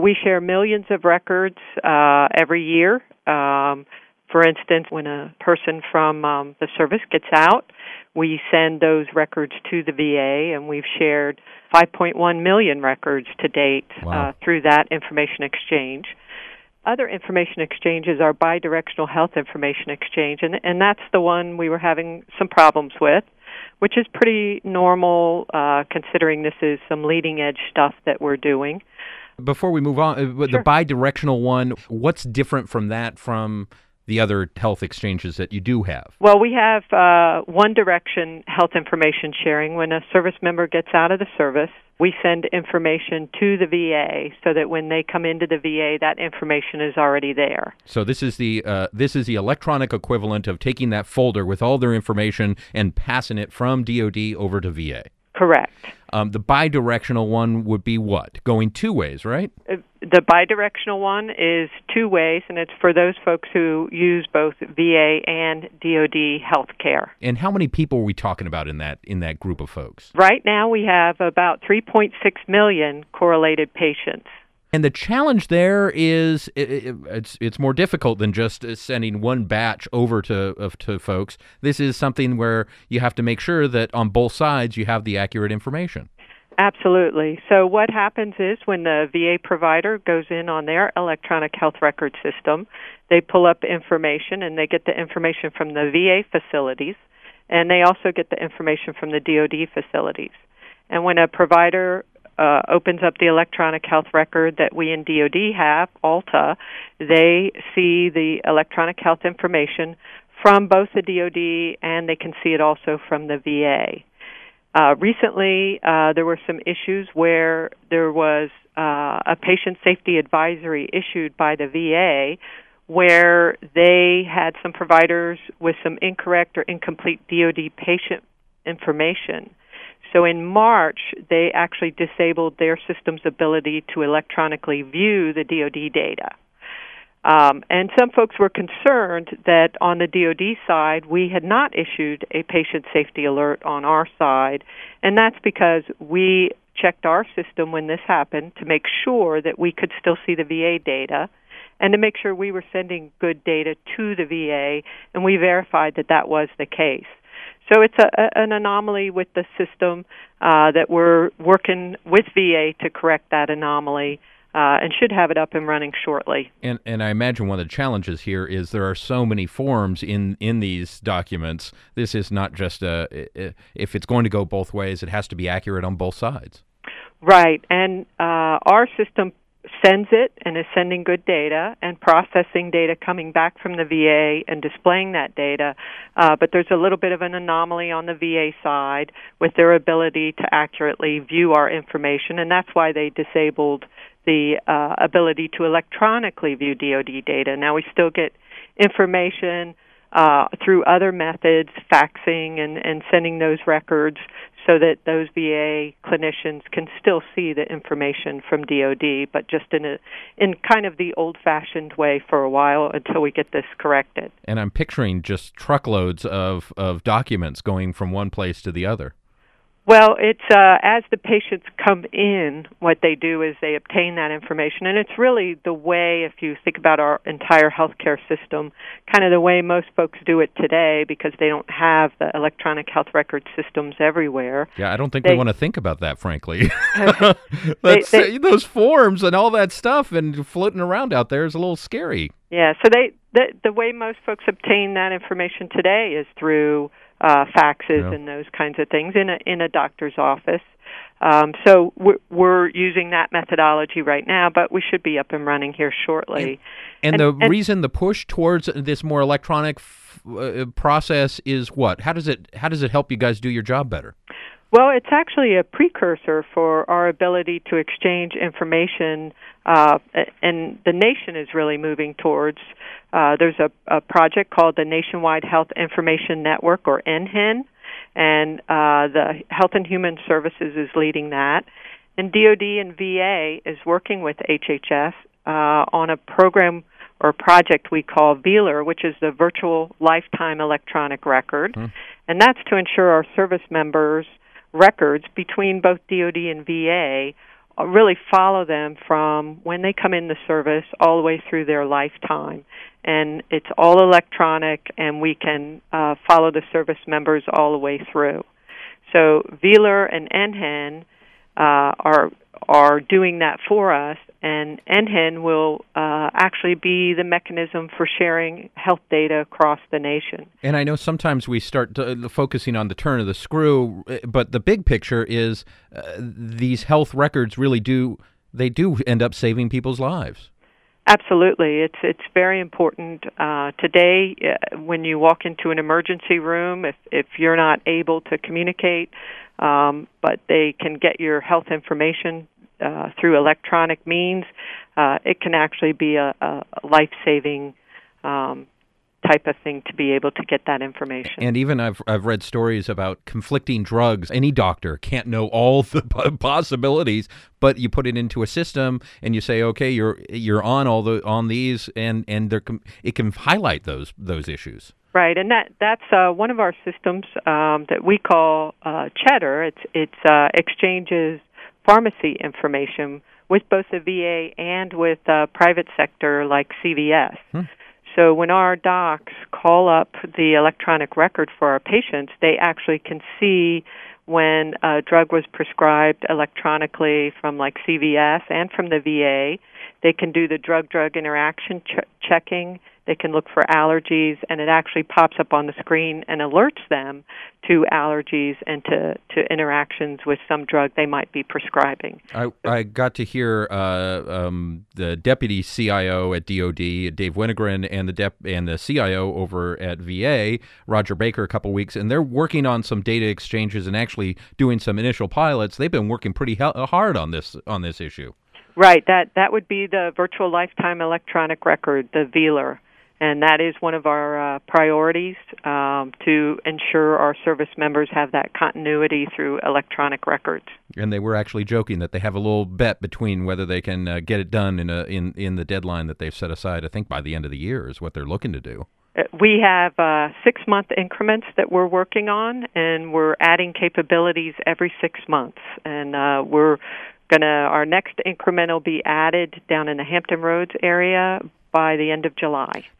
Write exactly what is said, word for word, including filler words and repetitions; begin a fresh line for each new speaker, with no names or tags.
We share millions of records uh, every year. Um, for instance, when a person from um, the service gets out, we send those records to the V A, and we've shared five point one million records to date.
Wow.
uh, through that information exchange. Other information exchanges are bidirectional health information exchange, and, and that's the one we were having some problems with, which is pretty normal uh, considering this is some leading-edge stuff that we're doing.
Before we move on, uh,
Sure.
the bidirectional one, what's different from that from the other health exchanges that you do have?
Well, we have uh, one-direction health information sharing. When a service member gets out of the service, we send information to the V A so that when they come into the V A, that information is already there.
So this is the uh, this is the electronic equivalent of taking that folder with all their information and passing it from D O D over to V A.
Correct.
Um, the bidirectional one would be what? Going two ways, right?
Uh, The bidirectional one is two ways, and it's for those folks who use both V A and D O D health care.
And how many people are we talking about in that in that group of folks?
Right now we have about three point six million correlated patients.
And the challenge there is it, it, it's it's more difficult than just sending one batch over to of, to folks. This is something where you have to make sure that on both sides you have the accurate information.
Absolutely. So what happens is when the V A provider goes in on their electronic health record system, they pull up information, and they get the information from the V A facilities, and they also get the information from the D O D facilities. And when a provider uh, opens up the electronic health record that we in D O D have, ALTA, they see the electronic health information from both the D O D, and they can see it also from the V A. Uh, recently, uh, there were some issues where there was uh, a patient safety advisory issued by the V A where they had some providers with some incorrect or incomplete D O D patient information. So in March, they actually disabled their system's ability to electronically view the D O D data. Um, and some folks were concerned that on the D O D side, we had not issued a patient safety alert on our side, and that's because we checked our system when this happened to make sure that we could still see the V A data and to make sure we were sending good data to the V A, and we verified that that was the case. So it's a, a, an anomaly with the system uh, that we're working with V A to correct that anomaly. Uh, and should have it up and running shortly.
And and I imagine one of the challenges here is there are so many forms in, in these documents. This is not just a, if it's going to go both ways, it has to be accurate on both sides.
Right, and uh, our system sends it and is sending good data and processing data coming back from the V A and displaying that data, uh, but there's a little bit of an anomaly on the V A side with their ability to accurately view our information, and that's why they disabled the uh, ability to electronically view D O D data. Now we still get information uh, through other methods, faxing and, and sending those records so that those V A clinicians can still see the information from D O D, but just in a in kind of the old-fashioned way for a while until we get this corrected.
And I'm picturing just truckloads of, of documents going from one place to the other.
Well, it's uh, as the patients come in, what they do is they obtain that information, and it's really the way, if you think about our entire healthcare system, kind of the way most folks do it today because they don't have the electronic health record systems everywhere.
Yeah, I don't think
they,
they want to think about that, frankly. That's, they, they, those forms and all that stuff and floating around out there is a little scary.
Yeah, so they the, the way most folks obtain that information today is through Uh, faxes
yeah.
and those kinds of things in a in a doctor's office. Um, so we're, we're using that methodology right now, but we should be up and running here shortly.
And, and,
and
the
and,
reason the push towards this more electronic f- uh, process is what? How does it how does it help you guys do your job better?
Well, it's actually a precursor for our ability to exchange information, uh, and the nation is really moving towards. Uh, there's a, a project called the Nationwide Health Information Network, or N H I N, and uh, the Health and Human Services is leading that. And D O D and V A is working with H H S uh, on a program or project we call VELR, which is the Virtual Lifetime Electronic Record. Hmm. And that's to ensure our service members' records between both D O D and V A really follow them from when they come in the service all the way through their lifetime. And it's all electronic, and we can uh, follow the service members all the way through. So Wheeler and N H N uh, are are doing that for us, and N H N will uh, actually be the mechanism for sharing health data across the nation.
And I know sometimes we start to, uh, focusing on the turn of the screw, but the big picture is uh, these health records really do, they do end up saving people's lives.
Absolutely. It's it's very important. Uh, today, uh, when you walk into an emergency room, if, if you're not able to communicate, um, but they can get your health information uh, through electronic means, uh, it can actually be a, a life-saving um type of thing to be able to get that information.
And even I've I've read stories about conflicting drugs. Any doctor can't know all the possibilities, but you put it into a system and you say, okay, you're you're on all the on these, and and there it can highlight those those issues.
Right, and that that's uh, one of our systems um, that we call uh, Cheddar. It's it's uh, exchanges pharmacy information with both the V A and with uh, private sector like C V S. Hmm. So when our docs call up the electronic record for our patients, they actually can see when a drug was prescribed electronically from like C V S and from the V A. They can do the drug-drug interaction ch- checking. They can look for allergies, and it actually pops up on the screen and alerts them to allergies and to, to interactions with some drug they might be prescribing.
I, I got to hear uh, um, the deputy C I O at D O D, Dave Winogren, and the dep- and the C I O over at V A, Roger Baker, a couple weeks, and they're working on some data exchanges and actually doing some initial pilots. They've been working pretty he- hard on this on this issue.
Right. That that would be the Virtual Lifetime Electronic Record, the Wheeler. And that is one of our uh, priorities um, to ensure our service members have that continuity through electronic records.
And they were actually joking that they have a little bet between whether they can uh, get it done in a in, in the deadline that they've set aside. I think by the end of the year is what they're looking to do.
We have uh, six-month increments that we're working on, and we're adding capabilities every six months. And uh, we're gonna our next increment will be added down in the Hampton Roads area by the end of July.